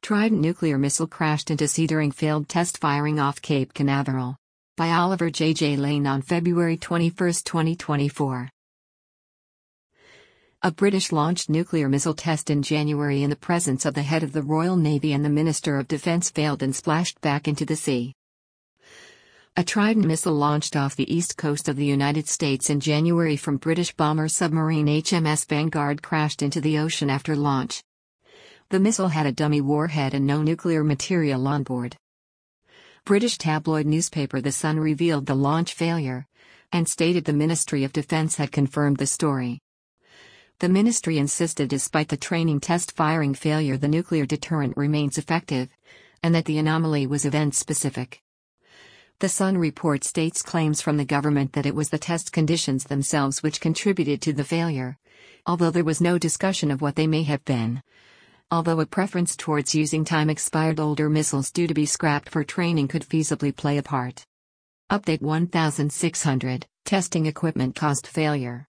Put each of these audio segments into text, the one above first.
Trident nuclear missile crashed into sea during failed test firing off Cape Canaveral. By Oliver J. Lane on February 21, 2024. A British-launched nuclear missile test in January in the presence of the head of the Royal Navy and the Minister of Defence failed and splashed back into the sea. A Trident missile launched off the east coast of the United States in January from British bomber submarine HMS Vanguard crashed into the ocean after launch. The missile had a dummy warhead and no nuclear material on board. British tabloid newspaper The Sun revealed the launch failure, and stated the Ministry of Defence had confirmed the story. The ministry insisted despite the training test firing failure the nuclear deterrent remains effective, and that the anomaly was event-specific. The Sun report states claims from the government that it was the test conditions themselves which contributed to the failure, although there was no discussion of what they may have been. Although a preference towards using time-expired older missiles due to be scrapped for training could feasibly play a part. Update 1600, testing equipment caused failure.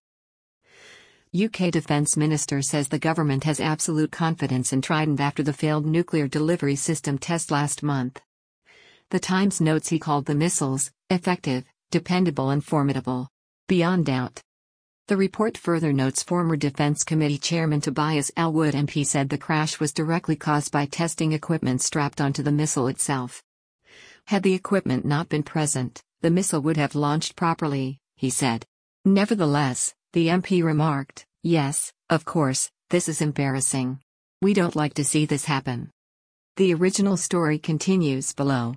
UK Defence Minister says the government has absolute confidence in Trident after the failed nuclear delivery system test last month. The Times notes he called the missiles effective, dependable and formidable. Beyond doubt. The report further notes former Defence Committee Chairman Tobias Ellwood MP said the crash was directly caused by testing equipment strapped onto the missile itself. Had the equipment not been present, the missile would have launched properly, he said. Nevertheless, the MP remarked, "Yes, of course, this is embarrassing. We don't like to see this happen." The original story continues below.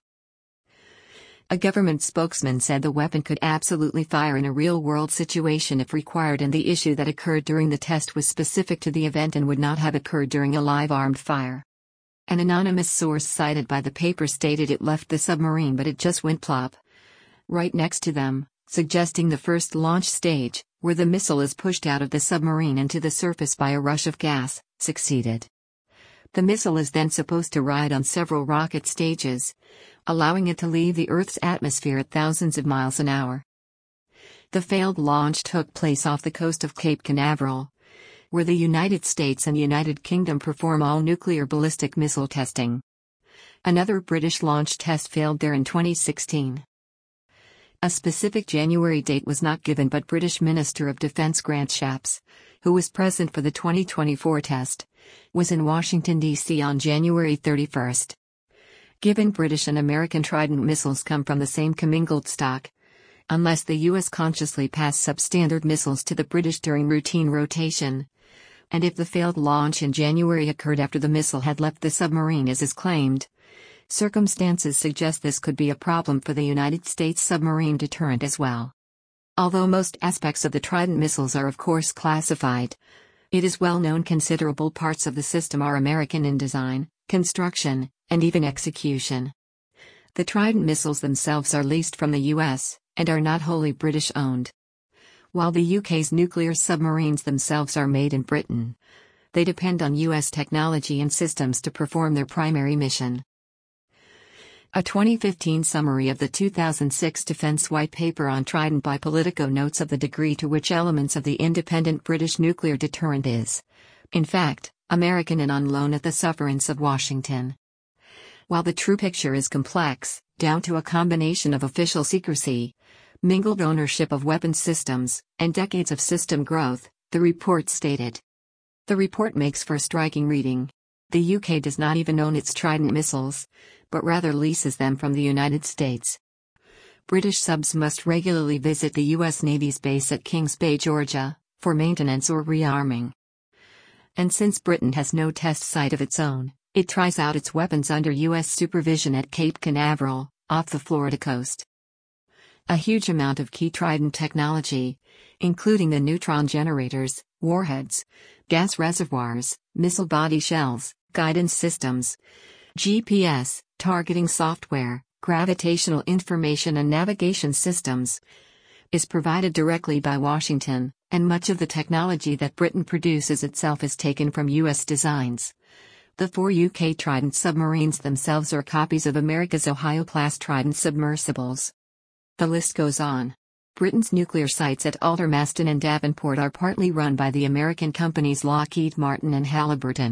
A government spokesman said the weapon could absolutely fire in a real-world situation if required and the issue that occurred during the test was specific to the event and would not have occurred during a live armed fire. An anonymous source cited by the paper stated it left the submarine but it just went plop right next to them, suggesting the first launch stage, where the missile is pushed out of the submarine into the surface by a rush of gas, succeeded. The missile is then supposed to ride on several rocket stages, allowing it to leave the Earth's atmosphere at thousands of miles an hour. The failed launch took place off the coast of Cape Canaveral, where the United States and United Kingdom perform all nuclear ballistic missile testing. Another British launch test failed there in 2016. A specific January date was not given, but British Minister of Defence Grant Shapps, who was present for the 2024 test, was in Washington, D.C. on January 31. Given British and American Trident missiles come from the same commingled stock, unless the U.S. consciously passed substandard missiles to the British during routine rotation, and if the failed launch in January occurred after the missile had left the submarine as is claimed, circumstances suggest this could be a problem for the United States submarine deterrent as well. Although most aspects of the Trident missiles are of course classified, it is well known considerable parts of the system are American in design, construction, and even execution. The Trident missiles themselves are leased from the US, and are not wholly British owned. While the UK's nuclear submarines themselves are made in Britain, they depend on US technology and systems to perform their primary mission. A 2015 summary of the 2006 Defence White Paper on Trident by Politico notes of the degree to which elements of the independent British nuclear deterrent is, in fact, American and on loan at the sufferance of Washington. While the true picture is complex, down to a combination of official secrecy, mingled ownership of weapons systems, and decades of system growth, the report stated. The report makes for striking reading. The UK does not even own its Trident missiles, but rather leases them from the United States. British subs must regularly visit the US Navy's base at Kings Bay, Georgia, for maintenance or rearming. And since Britain has no test site of its own, it tries out its weapons under US supervision at Cape Canaveral, off the Florida coast. A huge amount of key Trident technology, including the neutron generators, warheads, gas reservoirs, missile body shells, guidance systems, GPS, targeting software, gravitational information and navigation systems, is provided directly by Washington, and much of the technology that Britain produces itself is taken from US designs. The 4 UK Trident submarines themselves are copies of America's Ohio-class Trident submersibles. The list goes on. Britain's nuclear sites at Aldermaston and Davenport are partly run by the American companies Lockheed Martin and Halliburton.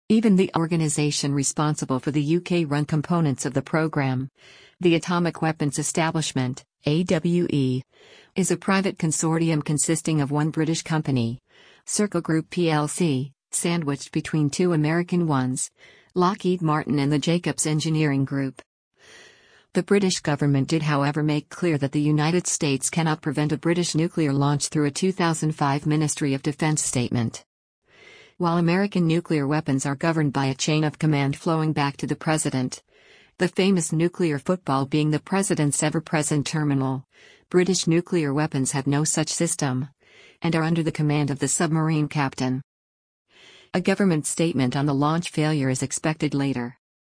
even the organization responsible for the UK-run components of the program. The Atomic Weapons Establishment, AWE, is a private consortium consisting of one British company, Circle Group plc, sandwiched between two American ones, Lockheed Martin and the Jacobs Engineering Group. The British government did however make clear that the United States cannot prevent a British nuclear launch through a 2005 Ministry of Defense statement. While American nuclear weapons are governed by a chain of command flowing back to the president, the famous nuclear football being the president's ever-present terminal, British nuclear weapons have no such system, and are under the command of the submarine captain. A government statement on the launch failure is expected later.